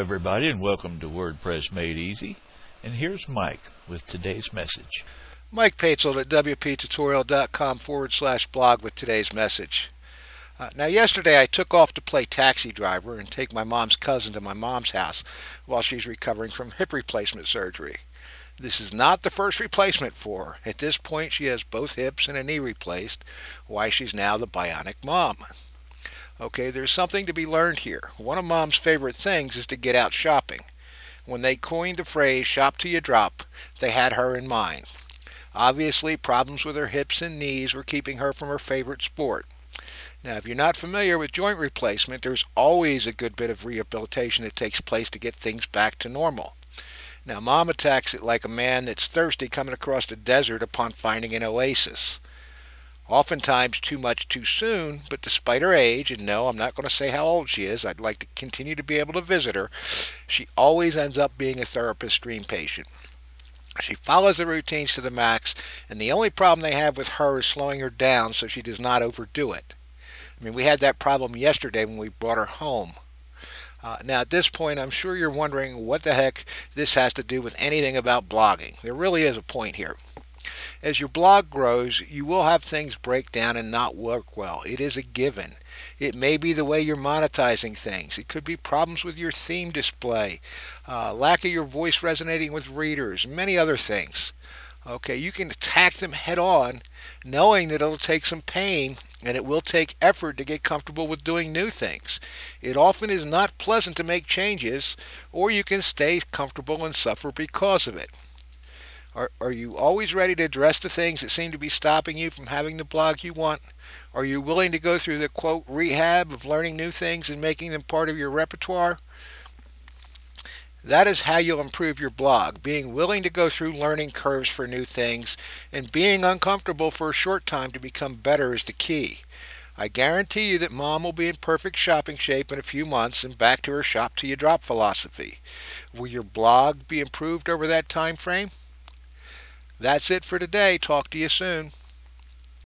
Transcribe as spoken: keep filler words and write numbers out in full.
everybody, and welcome to WordPress Made Easy. And here's Mike with today's message. Mike Paetzold at W P tutorial dot com forward slash blog with today's message. Uh, now, yesterday I took off to play taxi driver and take my mom's cousin to my mom's house while she's recovering from hip replacement surgery. This is not the first replacement for her. At this point, she has both hips and a knee replaced, why she's now the bionic mom. Okay, there's something to be learned here. One of Mom's favorite things is to get out shopping. When they coined the phrase shop till you drop, they had her in mind. Obviously, problems with her hips and knees were keeping her from her favorite sport. Now, if you're not familiar with joint replacement, there's always a good bit of rehabilitation that takes place to get things back to normal. Now, Mom attacks it like a man that's thirsty coming across the desert upon finding an oasis. Oftentimes too much too soon, but despite her age, and no, I'm not going to say how old she is, I'd like to continue to be able to visit her, she always ends up being a therapist dream patient. She follows the routines to the max, and the only problem they have with her is slowing her down so she does not overdo it. I mean, we had that problem yesterday when we brought her home. Uh, now, at this point, I'm sure you're wondering what the heck this has to do with anything about blogging. There really is a point here. As your blog grows, you will have things break down and not work well. It is a given. It may be the way you're monetizing things. It could be problems with your theme display, uh, lack of your voice resonating with readers, many other things. Okay, you can attack them head on, knowing that it'll take some pain and it will take effort to get comfortable with doing new things. It often is not pleasant to make changes, or you can stay comfortable and suffer because of it. Are, are you always ready to address the things that seem to be stopping you from having the blog you want? Are you willing to go through the, quote, rehab of learning new things and making them part of your repertoire? That is how you'll improve your blog. Being willing to go through learning curves for new things and being uncomfortable for a short time to become better is the key. I guarantee you that Mom will be in perfect shopping shape in a few months and back to her shop till you drop philosophy. Will your blog be improved over that time frame? That's it for today. Talk to you soon.